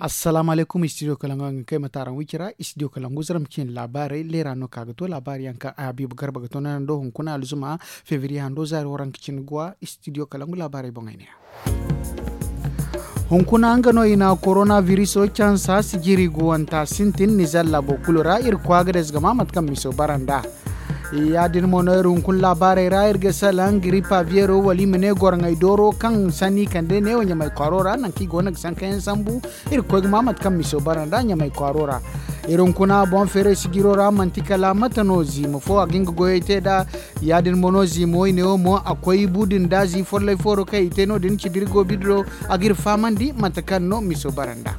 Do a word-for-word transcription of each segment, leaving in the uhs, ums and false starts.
Assalamu alaikum studio Kalangu kai mataran wikira studio Kalangu zaram kin labarai lera no kaga to labari yanka Habib Garba ga to nan do hun kuna alzuma Fevrier hando zari waran kicin gwa studio Kalangu labarai bongaine hun kuna ngano ina coronavirus o chansa sigiri guwanta sintin nizalla bokulura ir kwaga des gama matkam miso baranda ya din monoirun kun labarai rayar ga salan gripa viero wali mene gorngai doro kan sani kande ne wanya mai kwarora nan ki gona san kayan sambu ir ko mamat kan miso baranda nya mai kwarora irin kuna bon fere sigirora mantikala matanozi mo fo aginga goyete da ya din monozi mo ne mo akwai budin dazi forlai foro kai teno din cidirgo bidro agir famandi matakan no miso baranda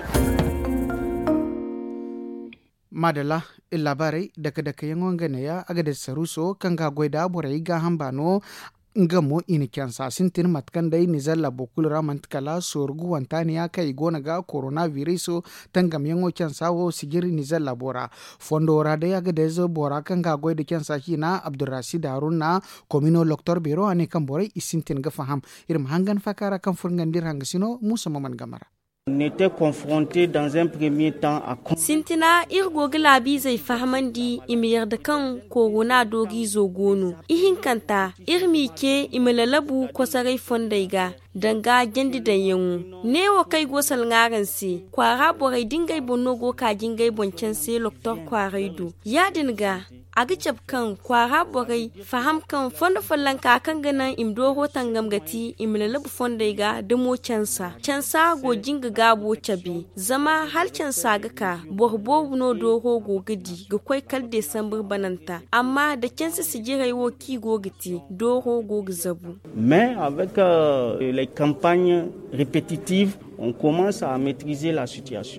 madala labarai daga daga yangon gane ya aga da saruso kan ga goida borai ga hambano ngamo ini kyansa sintin matkan dai nizalla bokul ramantkala sorgu wantani ya kai gona ga coronavirus tangam yango kyansa wo sigiri nizalla bora fondo ra dai aga da zo bora kan ga goida kyansa hina Abdurrashid Haruna komino doctor biro ane kan borai isintin ga faham irim hangan fakara kan furgandir hangasino musa maman gamara. On était confronté dans un premier temps à Sintina irgo gilabi zai fahmandi imiyar da kan corona dogi zogonu ihin kanta irmi ke imalalabu kwasarai fondaiga danga gendi da yanwu ne wa kai gosal ngaran se kwara borai dingai bonno go ka jingai boncen se loktor kwaraido ya dinga aga kan kwara borai faham kan fondo fallan ka kan ganan imdo hotan gamgati imlalabu fondaiga da mo cansa cansa go jinga gabo cabi zama halcin sagaka borbo no doho gogidi ga kwai kal December bananta amma da cansa sijirai wo ki gogiti doho gogzabu mais avec euh, les campagnes répétitives on commence à maîtriser la situation.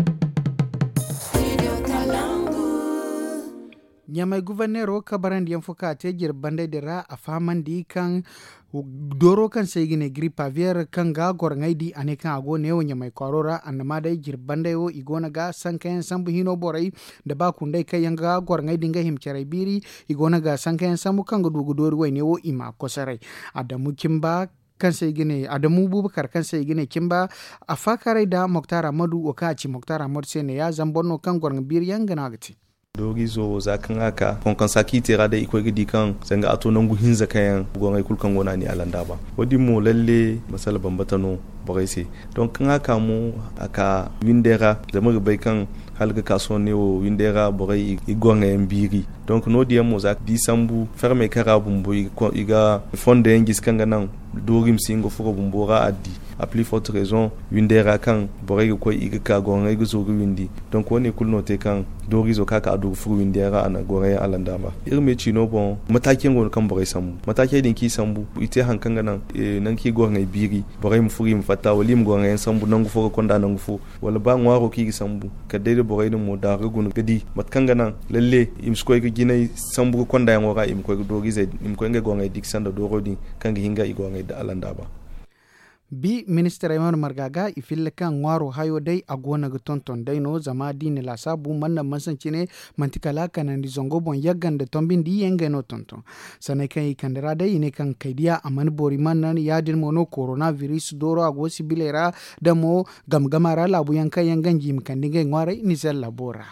Nyamai guvernero kabaran diyan fuka te girbande dira a faman di kan doro kan sai gine gripa vier kan ga gorngai di ane kan ago ne wo nyamai korora annama dai girbande wo igona ga san kayan sambu hino borai da ba kun dai kai yanga gorngai dinga himcerai biri igona ga san kayan sambu kan gudu gudori wai ne wo ima kosarai adamu kimba kan sai gine Adamu Bubakar kan sai gine kimba a fakarai da Moktar Amadu Okaci Moktar Amadu sene ya zambono kan gorngai biri yanga nagati dogi zo zakan haka kon kan saki tera da iko gidi kan zanga ato nan guhin zakayan gongai kulkan gona ni alanda ba wadi mu lalle masal bambatano bogaise don kan haka mu aka windera da mu bai kan halga kaso ne wo windera bogai igonga mbiri donc no diam mo zak disambu ferme kara bumbo iga fonde ngis kan nan dogim singo fuko bumbora addi a plus forte raison windera kan bogai ko iga ka gonga iga zo windi donc woni kulno te kan dori zo kaka adu fuko windera ana gonga alanda ba irme chino bon matakin gon kan bogai sambu matakin din ki sambu ite hankan nan nan ki gonga biri bogai mu furi mu fata wali mu gonga sambu nan fuko konda nan fu wala ba ngwaro ki sambu kadai bogai mu da rugun gadi matkanga nan lalle im skoy ga ginai sambu konda yan wora im ko dogi zai im ko ngai gonga diksan da dorodi kanga hinga i gonga da alanda ba bi minister Ayman Margaga ifille kan ngwaro hayo dai agona ga tonton dai no zama dine la sabu manna mansanci ne mantikala kanan di zongo bon yaggan da tombin di yenge no tonton sanai kai kandara dai ne kan kaidiya aman bori mannan yadin mono coronavirus doro ago sibilera da mo gamgamara labu yanka yangan jim kan dinga ngware ni sel labora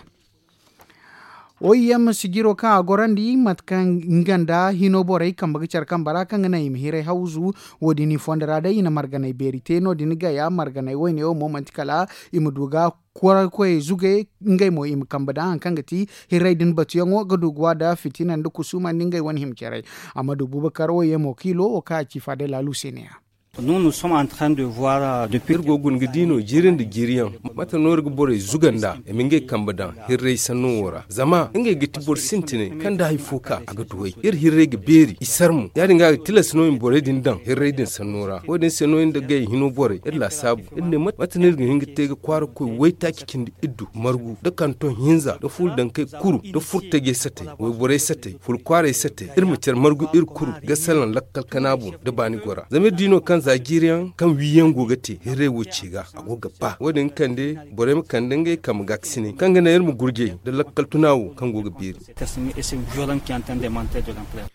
oyam sigiro ka agorandi matkan nganda hino borai kan bagicar kan barakan na im hire hauzu wodini fondara da ina marganai berite no diniga ya marganai wayne o moment kala imuduga kwara koy zuge ngai mo im kambada an kangati hirai din batiyongo gadugwa da fitinan da kusuma ningai wani himkerai amadu bubakar o yemo kilo o ka ci fadela lusenia. Nous nous sommes en train de voir depuis gogun gidino jirin da giriyan mata nor gbore zuganda e minge kambada hirre sanora zama inge giti bor sintine kan da haifoka aga duwai ir hirre ge beri isarmu ya dinga tilas no in bore din dan hirre din sanora wodin seno inda gai hino bore illa sabu inda mata nir hinga tege kwar ko waita kikin iddu margu da kanton hinza da ful dan kai kuru da furta ge sate wai bore sate ful kware sate ir mutar margu ir kuru ga salan lakkal kanabu da bani gora zamir dino kan zagiriyan kan wiyen gogate hire wuce ga agoga ba wadin kande bore mu kandenge kam gaksini kan ga nayar mu gurje da lakkal tunawo kan goga biri c'est violent qui entend démanteler de l'ampleur.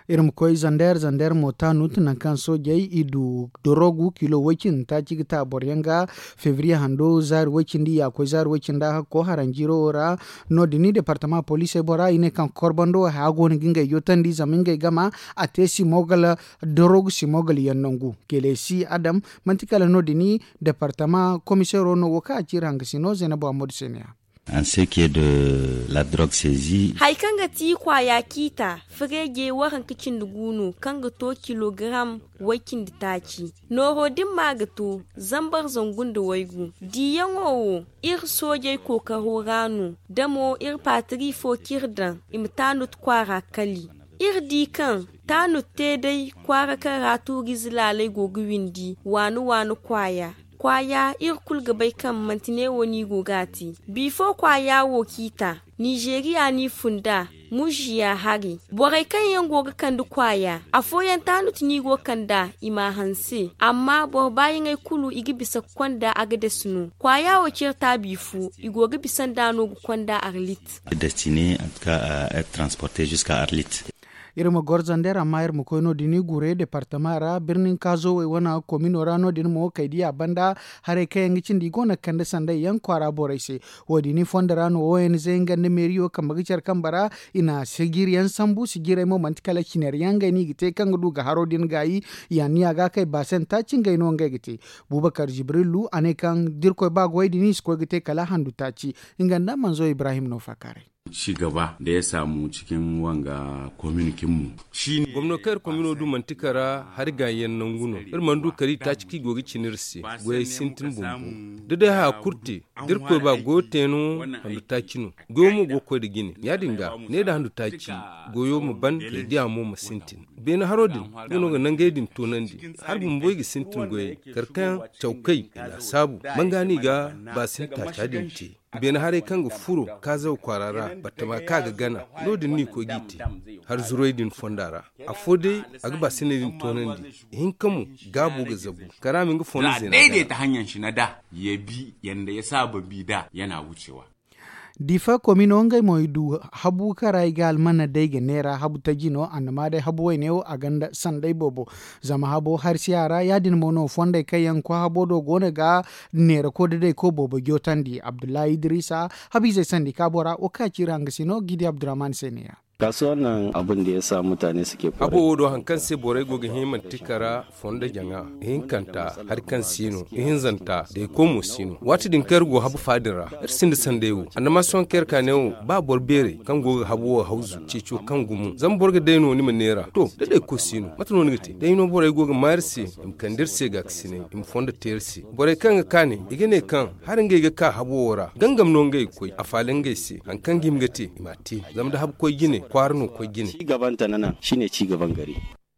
irim koy zander zander mota nut nan kan sojai idu dorogu kilo wakin ta cigita boryanga fevrier hando zar wakin di ya koy zar wakin da ko haranjiro ora no dini departement police bora ine kan korbando ha gon ginga yotandi zaminga gama atesi mogala dorogu si mogal yannongu kele si adam mantikala no dini departement commissaire no woka ciranga sino zenabo amod senia. En ce qui est de la drogue saisie, haikanga ti kwaya kita frege waran kicin dugunu kanga to kilogram wakin ditaci no hodin magato zambar zangun da waigu diyanwo ir soje ko kahoranu damo ir patri fo kirdan imtanut kwara kali ir dikan tanut te dai kwara karatu gizlalai goguwindi wanu wanu kwaya kwaya irkul gabai kan mantine woni gogati bifo kwaya wokita Nigeria ni funda mujiya hari borai kan yan goga kan du kwaya afoyan tanut ni go kanda ima hanse amma bo bayin ai kulu igi bisa kwanda aga desnu kwaya wocir ta bifu igoga bisan dano kwanda arlit destiné en tout cas à être transporté jusqu'à Arlit. irma gorzander amma irma koyno dini gure departement ra birnin kazo we wana komino rano din mo kaidi abanda hare kayan gicin di gona kanda sanda yan kwara boraise wodini fonda rano O N G ngande meriyo kambagicar kambara ina sigiriyan sambu sigire mo mantikala kiner yanga ni gite kan duga harodin gayi yani aga kai basen ta cinga ino ngai gite bubakar jibrilu ane kan dirko bagwai dini sko gite kala handu taci inganda manzo ibrahim no fakare ci gaba da ya samu cikin wanga kominikinmu shi ne gwamnatar komino du mantikara har gayen nan guno irman du kari ta ciki gogi cinirsi goyi sintin bumbu da da ha kurti dirko ba goteno handu takinu goyo mu goko da gini ya dinga ne da handu taki goyo mu ban da diya mu mu sintin ben harodin gono ga nan gaidin tonandi har mun boyi sintin goyi karkan chaukai da sabu mangani ga ba sinta chadin ce ben hare kanga furo ka zau kwarara batama kaga gana lodin ni ko giti har zuroidin fondara a fode aga ba sinidin tonandi hin kamu gabu ga zabu karamin ga fonu zina daidai ta hanyar shi na da ya bi yanda ya saba bi da yana wucewa difa komino ngai moidu habu karai gal mana dege nera habu tajino anama dai habu waineo aganda sandai bobo zama habu har siyara yadin mono fonda kayan ko habo do gone ga nera ko dai ko bobo gyotandi abdullahi idrisa habize sandi kabora o ka kiranga sino gidi abdurrahman seniya kasuwan nan abin da ya sa mutane suke fara abu do hankan se borai goga himan tikara fonda janga hin kanta har kan sino hin zanta da ko mo sino wati din kargo habu fadira irsin da sandewu annama son ker kanewu ba borbere kan goga habu hauzu cico kan gumu zan borga daino ni manera to da dai ko sino matano ni gite daino borai goga marsi im kandir se ga sine im fonda tersi borai kan kane igene kan har ngai ga ka habu wora gangam no ngai koi afalen ngai se an kan gimgati imati zam da habu koi gine kwarno ko gine ci gaban ta nan shine ci gaban gari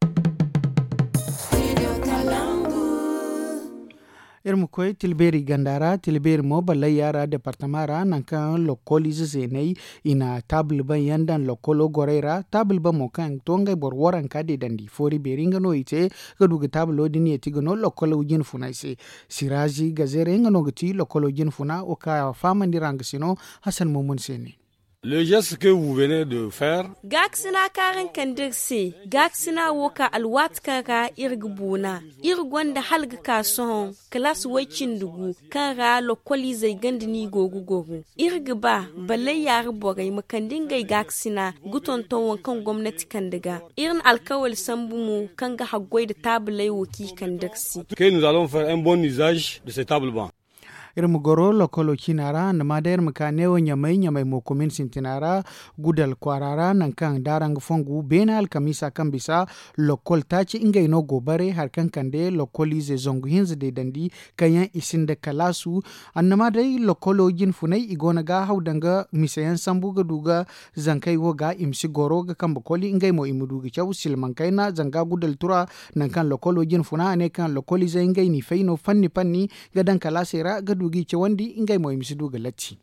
irmu koy tilberi gandara tilberi mo balla yara departamara nankan lokoli zenei ina table ban yandan lokolo gorera table ba mo kan tonga bor waran kade dandi fori beringa no ite gaduga table odini etigano lokolo ujin funa ise siraji gazere ngano gati lokolo ujin funa o ka famandi rangsino hasan mumun seni. Le geste que vous venez de faire. Gaksina karin kandirse, gaksina woka alwat kara irgbuna, irgonda halga kason, klas wacin dugu, kara lokoli zai gandini gogu gogu. Irgba, balai yar bogai makandin gai gaksina, guton ton kan gwamnati kandiga. Irin alkawal sambumu kan ga hagwai da tabulai woki kandirsi. Que nous allons faire un bon usage de ces tables-bancs. irmu goro lokolo kinara na mader makanewo nyamai nyamai mokomin sintinara gudal kwarara nankan darang fongu benal kamisa kambisa lokol tachi inga ino gobare harkan kande lokoli ze zongu hinz de dandi kayan isin de kalasu annama dai lokolo jin funai igona ga haudanga misayan sambu ga duga zankai wo ga imsi goro ga kamba koli inga mo imudu ga chaw silman kaina zanga gudal tura nankan lokolo jin funa ne kan lokoli ze inga ni feino fanni panni ga dan kalasera ga dugi ce wandi ingai mo imisi duga latti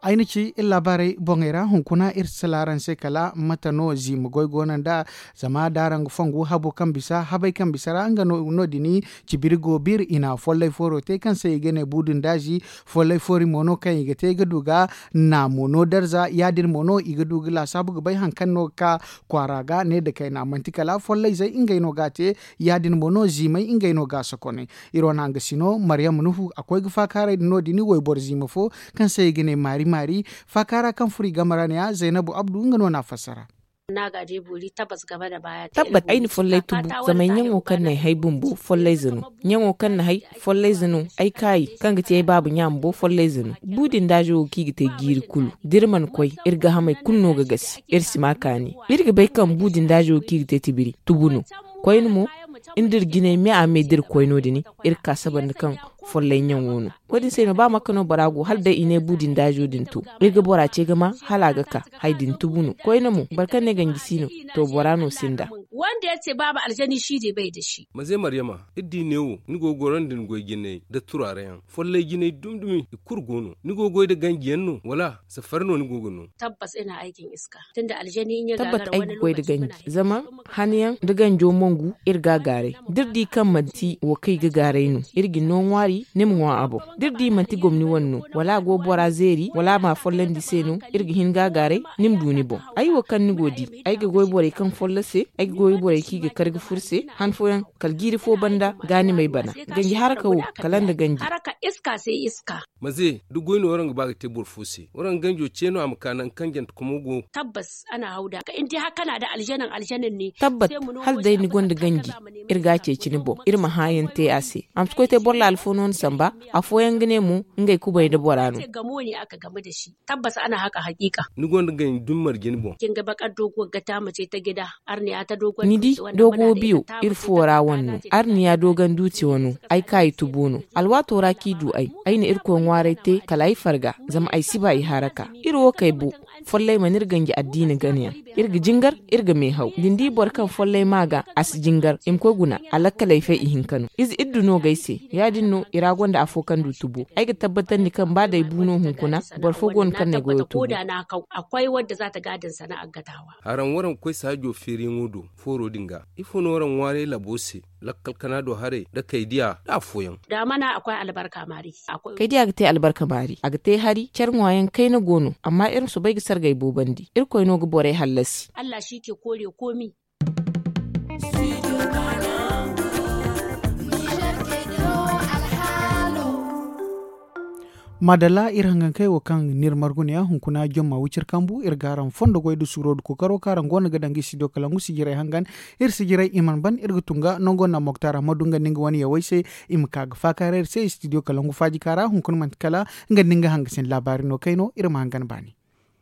ainici illa bare bongera hunkuna ir salaran se kala matano zim goygonan da zama daran fangu habu kan bisa habai kan bisara anga no, no dini cibirgo bir ina follai foro te kan sai gene budun daji follai fori mono kan iga te ga duga na mono darza yadir mono iga duga la sabu bai hankan no ka kwaraga ne da kai na mantikala follai zai inga ino gate yadin mono zimai inga ino ga sokone irona anga sino maryam nuhu akwai gufa kare no dini woy bor zima fo kan sai gene mari mari fakara kan furi gamarane ya Zainabu Abdu ngano na fasara na gaje buri tabbas gaba da baya tabbat aini follai tubu zaman yango kan nai hai bumbu follai zinu yango kan hai follai zinu ai kai kan gite babu nyambo follai zinu budin dajo ki gite giri kulu dirman koi irga hamai kunno ga gasi irsi makani irga bai kan budin dajo ki gite tibiri tubunu koyin mu indir gine me a me dir koyno dini irka saban kan follai nyanwono wadin sai no ba makano barago hal da ine budin dajo din to irga bora ce gama halaga ka haidin tubunu koyno mu barkan ne gangi sino to borano sinda wanda yace babu aljani shi de bai da shi maze maryama iddi newo ni gogoran din goy gine da turaren follai gine dumdumi kurgono ni gogoy da gangi yanno wala safarno ni gogono tabbas ina aikin iska tunda aljani in ya gagara wani lokaci da gangi zama haniyan da ganjo mongu irga gare dirdi kan manti wo kai ga gare nu irgi non wari nimwa abo dirdi manti gomni wonno wala go bora zeri wala ma follendi senu irgi hin ga gare nim duni bo ai wo kan ni godi ai ga goy bore kan follase ai ga goy bore ki ga karga furse han foyan kalgiri fo banda gani mai bana gangi haraka wo kalanda gangi haraka iska sai iska maze du goyno waran ga baga tebur fusi waran ganjo ceno am kanan kangen kuma go tabbas ana hauda ka inti haka na da aljanan aljanan ne tabbat hal dai ni gonda gangi irga ce cini bo irma hayin te ase am ko te borla alfonon samba afoyan gane mu ngai kubai da borano gamo ne aka gamu da shi tabbas ana haka hakika ni gonda gangi dummar gini bo kin ga bakar doguwar gata mace ta gida arniya ta dogon ni di dogo biyu irfora wannu arniya dogan duci wanu ai kai tubuno alwato raki du ai ai ne irkon ware te kalai farga zama ai siba i haraka irwo kai bu follai manir gangi addini ganiya irga jingar irga mai hau dindi borkan follai maga as jingar im ko guna alaka laife ihin kanu iz iddu no gaise ya dinno iragon da afokan du tubu ai ga tabbatar ni kan ba da buno hunkuna borfogon kan ne goyo tubu koda na kau akwai wadda za ta gadin sana'ar gatawa haran waran koi sajo fere ngudu foro dinga ifo no waran ware labose lakkal kanado hare da kaidiya da foyan da mana akwai albarka mari akwai kaidiya ga tai albarka mari aga tai hari charwayen kai na gono amma irin su bai gisar gai bobandi irko no go bore hallasi Allah shike kore komi madala irangan kai wa kan nirmarguniya hunkuna jomma wucir kambu irgaran fondo goydu surod ko karo karan gona gadangi sido kalangu sigirai hangan ir sigirai iman ban irgutunga nongo na moktara madunga ninga wani ya waise imkag fakare se studio kalangu faji kara hunkun man kala nga ninga hangasin labari no kaino irma hangan bani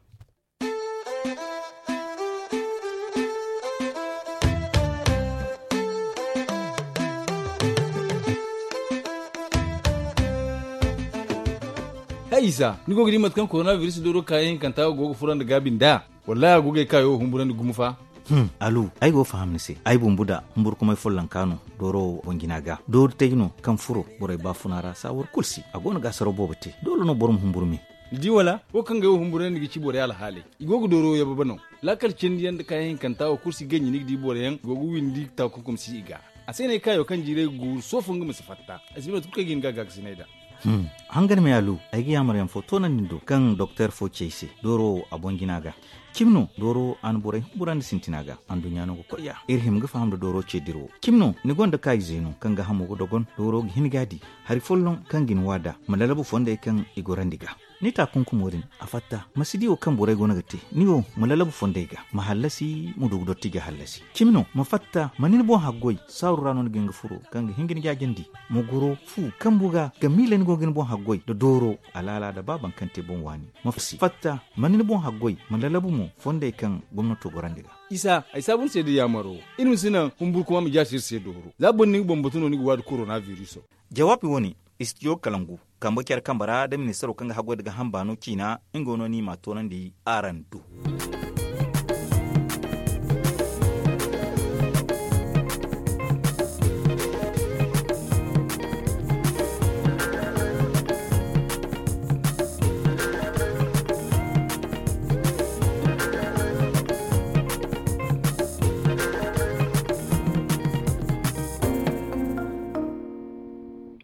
Isa ni gogi mat kan coronavirus doro kayen kan tawo gogo furan da gabin da wallahi goge kayo humburan da gumufa hmm alu ai go fahamni se ai bumbuda humbur kuma follan kanu doro wongina ga do tegno kan furo boray ba funara sawor kulsi agona ga saro bobote dolo no borum humbur mi di wala ko kan ga humburan da ci bore ala hale igogo doro ya babano lakal cindi yanda kayen kan tawo kursi ganyi ni di bore yan gogo windi ta ko kum si iga asene kayo kan jire gu sofun ga musafatta asibino tuka gin ga ga sinaida Hmm. hangar me alu aigi amaryam foto nan nindo kan docteur fo chese doro abonginaga kimno doro an bore buran sintinaga an dunya no ko ya irhim ga famdo doro chediro kimno ni gonda kai zeno kan ga hamugo dogon doro hingadi hari follon kan gin wada malalabu fonde kan igorandiga ni ta kunkumorin afatta masidi o kan bore gona gate ni o malalabu fonde ga mahallasi mudu dotti ga hallasi kimno mafatta manin bo haggoy sawrano ngi furo kan hingin ga gendi mogoro fu kan buga ga milen go gen bon haggoy do doro alala da baban kante bon wani mafsi fatta manin bon haggoy malalabu mo fonde kan gwamnato gorandiga isa ai sabun sai da yamaro irin suna humbur kuma mu jashir sai doro zabun ni bombatuno ni wad coronavirus jawabi woni istiyo kalangu kambo kyar kambara da ministero kanga hagwa daga hambano kina ingono ni matonan di arandu